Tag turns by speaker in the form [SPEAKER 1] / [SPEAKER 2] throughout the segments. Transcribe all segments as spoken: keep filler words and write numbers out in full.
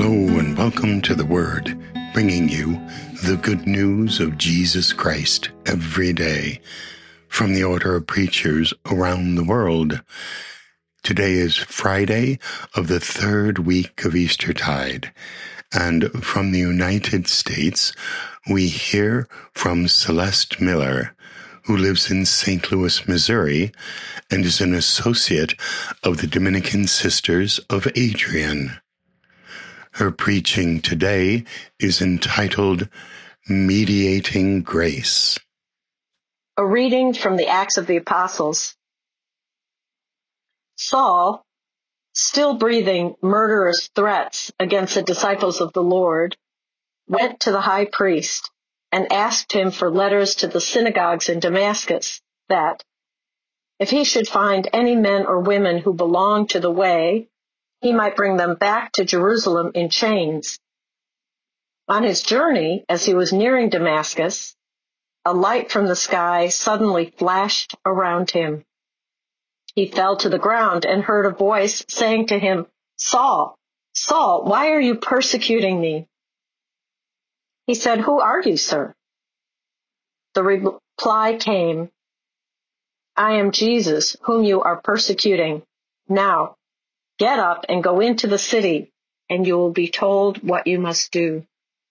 [SPEAKER 1] Hello and welcome to The Word, bringing you the good news of Jesus Christ every day from the Order of Preachers around the world. Today is Friday of the third week of Eastertide, and from the United States, we hear from Celeste Miller, who lives in Saint Louis, Missouri, and is an associate of the Dominican Sisters of Adrian. Her preaching today is entitled Mediating Grace.
[SPEAKER 2] A reading from the Acts of the Apostles. Saul, still breathing murderous threats against the disciples of the Lord, went to the high priest and asked him for letters to the synagogues in Damascus, that, if he should find any men or women who belonged to the way, he might bring them back to Jerusalem in chains. On his journey, as he was nearing Damascus, a light from the sky suddenly flashed around him. He fell to the ground and heard a voice saying to him, "Saul, Saul, why are you persecuting me?" He said, "Who are you, sir?" The reply came, "I am Jesus, whom you are persecuting. Now, get up and go into the city, and you will be told what you must do."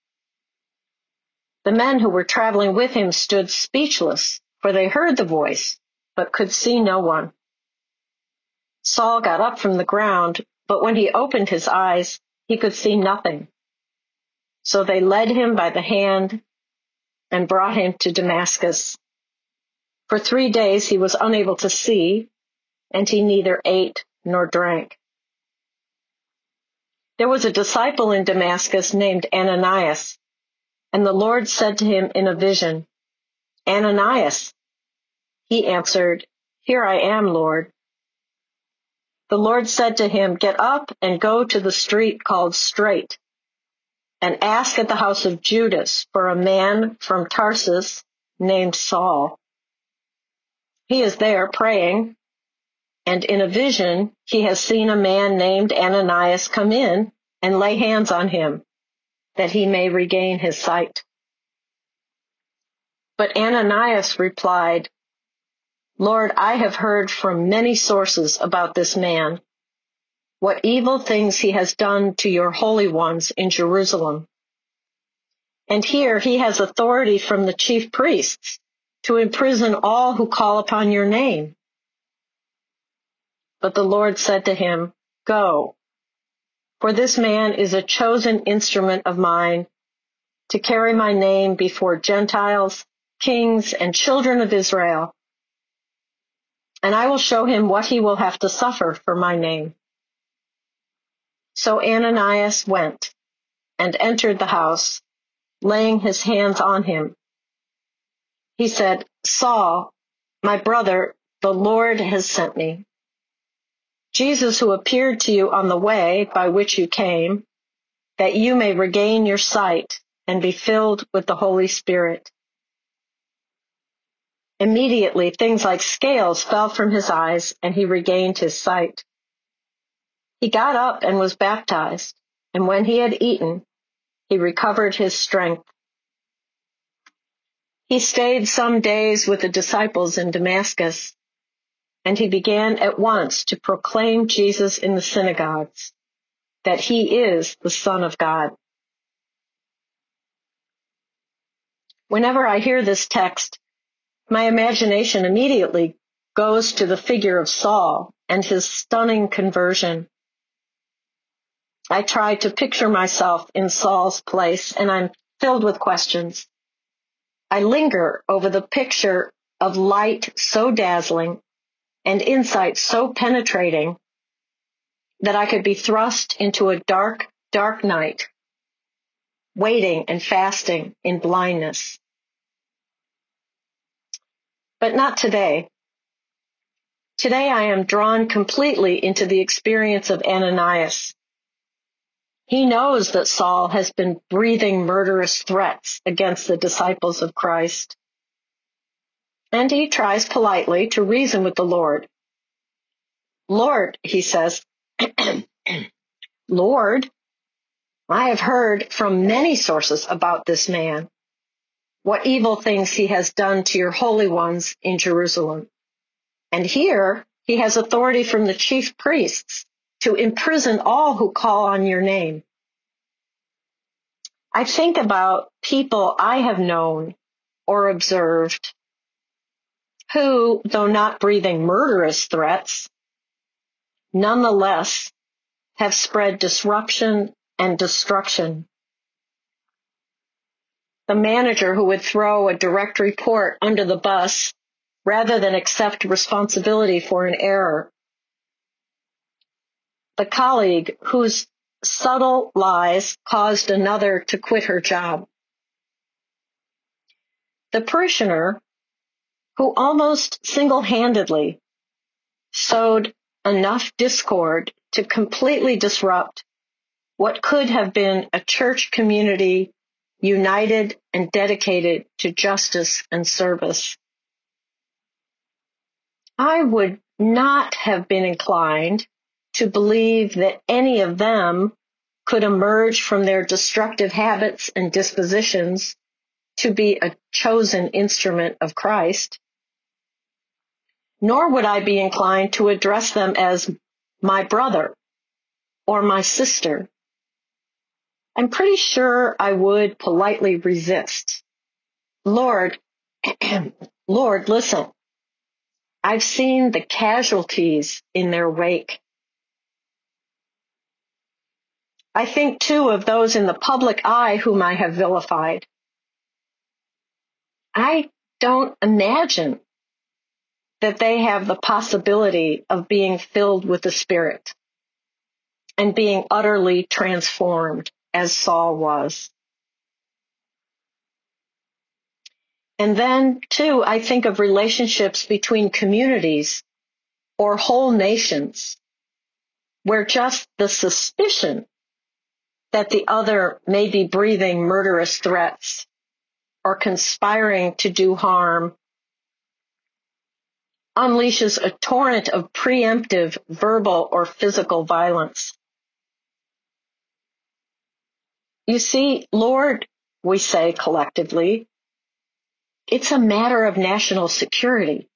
[SPEAKER 2] The men who were traveling with him stood speechless, for they heard the voice, but could see no one. Saul got up from the ground, but when he opened his eyes, he could see nothing. So they led him by the hand and brought him to Damascus. For three days he was unable to see, and he neither ate nor drank. There was a disciple in Damascus named Ananias, and the Lord said to him in a vision, "Ananias." He answered, "Here I am, Lord." The Lord said to him, "Get up and go to the street called Straight, and ask at the house of Judas for a man from Tarsus named Saul. He is there praying, and in a vision he has seen a man named Ananias come in and lay hands on him, that he may regain his sight." But Ananias replied, "Lord, I have heard from many sources about this man, what evil things he has done to your holy ones in Jerusalem. And here he has authority from the chief priests to imprison all who call upon your name." But the Lord said to him, "Go, for this man is a chosen instrument of mine to carry my name before Gentiles, kings, and children of Israel. And I will show him what he will have to suffer for my name." So Ananias went and entered the house, laying his hands on him. He said, "Saul, my brother, the Lord has sent me. Jesus, who appeared to you on the way by which you came, that you may regain your sight and be filled with the Holy Spirit." Immediately, things like scales fell from his eyes, and he regained his sight. He got up and was baptized, and when he had eaten, he recovered his strength. He stayed some days with the disciples in Damascus, and he began at once to proclaim Jesus in the synagogues, that he is the Son of God. Whenever I hear this text, my imagination immediately goes to the figure of Saul and his stunning conversion. I try to picture myself in Saul's place, and I'm filled with questions. I linger over the picture of light so dazzling and insight so penetrating that I could be thrust into a dark, dark night, waiting and fasting in blindness. But not today. Today I am drawn completely into the experience of Ananias. He knows that Saul has been breathing murderous threats against the disciples of Christ. And he tries politely to reason with the Lord. "Lord," he says, "Lord, I have heard from many sources about this man, what evil things he has done to your holy ones in Jerusalem. And here he has authority from the chief priests to imprison all who call on your name. I think about people I have known or observed who, though not breathing murderous threats, nonetheless have spread disruption and destruction. The manager who would throw a direct report under the bus rather than accept responsibility for an error. The colleague whose subtle lies caused another to quit her job. The parishioner who almost single-handedly sowed enough discord to completely disrupt what could have been a church community united and dedicated to justice and service. I would not have been inclined to believe that any of them could emerge from their destructive habits and dispositions to be a chosen instrument of Christ. Nor would I be inclined to address them as my brother or my sister. I'm pretty sure I would politely resist. Lord, Lord, listen, I've seen the casualties in their wake. I think, too, of those in the public eye whom I have vilified. I don't imagine that they have the possibility of being filled with the Spirit and being utterly transformed as Saul was. And then, too, I think of relationships between communities or whole nations where just the suspicion that the other may be breathing murderous threats or conspiring to do harm unleashes a torrent of preemptive verbal or physical violence. You see, Lord, we say collectively, it's a matter of national security.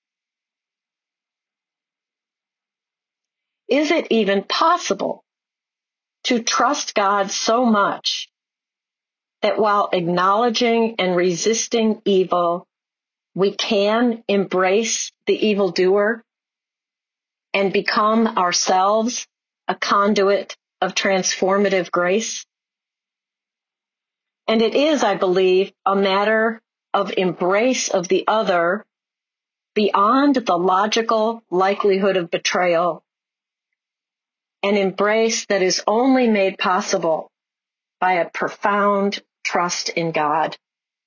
[SPEAKER 2] Is it even possible to trust God so much that while acknowledging and resisting evil, we can embrace the evildoer and become ourselves a conduit of transformative grace? And it is, I believe, a matter of embrace of the other beyond the logical likelihood of betrayal, an embrace that is only made possible by a profound trust in God.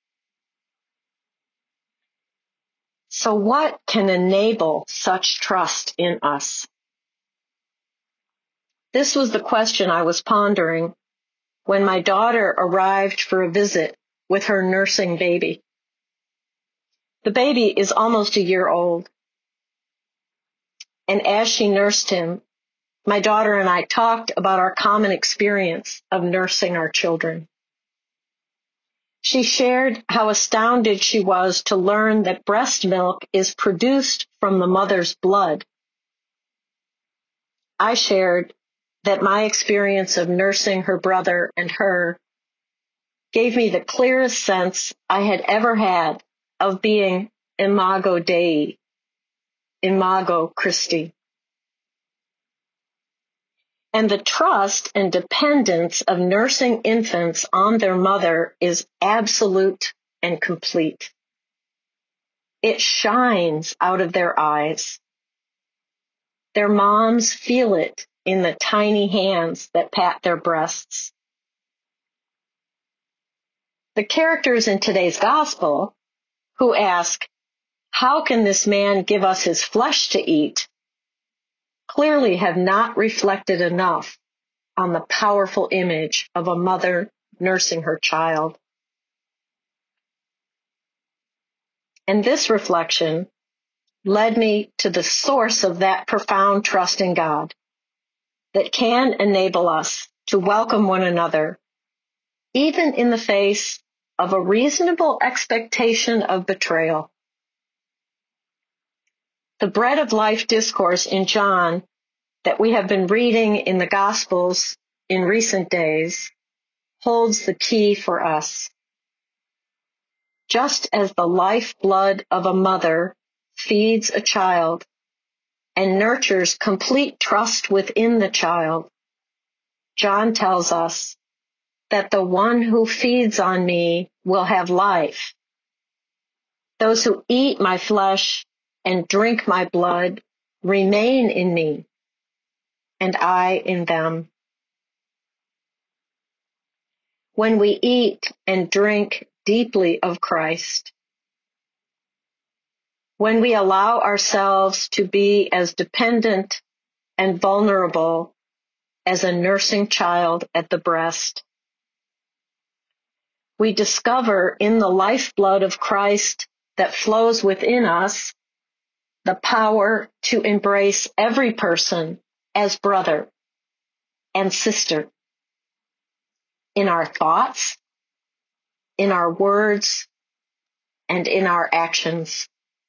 [SPEAKER 2] So what can enable such trust in us? This was the question I was pondering when my daughter arrived for a visit with her nursing baby. The baby is almost a year old, and as she nursed him, my daughter and I talked about our common experience of nursing our children. She shared how astounded she was to learn that breast milk is produced from the mother's blood. I shared that my experience of nursing her brother and her gave me the clearest sense I had ever had of being imago Dei, imago Christi. And the trust and dependence of nursing infants on their mother is absolute and complete. It shines out of their eyes. Their moms feel it in the tiny hands that pat their breasts. The characters in today's gospel who ask, "How can this man give us his flesh to eat?" clearly have not reflected enough on the powerful image of a mother nursing her child. And this reflection led me to the source of that profound trust in God that can enable us to welcome one another, even in the face of a reasonable expectation of betrayal. The Bread of Life discourse in John that we have been reading in the Gospels in recent days holds the key for us. Just as the lifeblood of a mother feeds a child and nurtures complete trust within the child, John tells us that the one who feeds on me will have life. Those who eat my flesh and drink my blood remain in me, and I in them. When we eat and drink deeply of Christ, when we allow ourselves to be as dependent and vulnerable as a nursing child at the breast, we discover in the lifeblood of Christ that flows within us the power to embrace every person as brother and sister in our thoughts, in our words, and in our actions.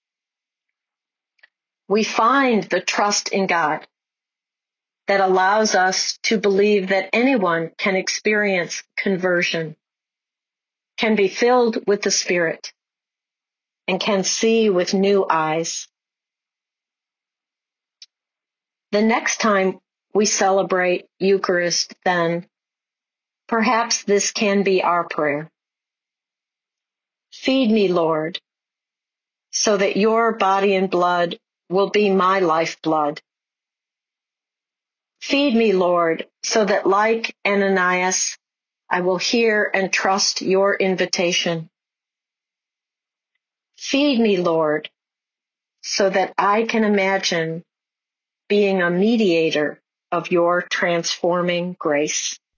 [SPEAKER 2] We find the trust in God that allows us to believe that anyone can experience conversion, can be filled with the Spirit, and can see with new eyes. The next time we celebrate Eucharist, then, perhaps this can be our prayer. Feed me, Lord, so that your body and blood will be my lifeblood. Feed me, Lord, so that like Ananias, I will hear and trust your invitation. Feed me, Lord, so that I can imagine being a mediator of your transforming grace.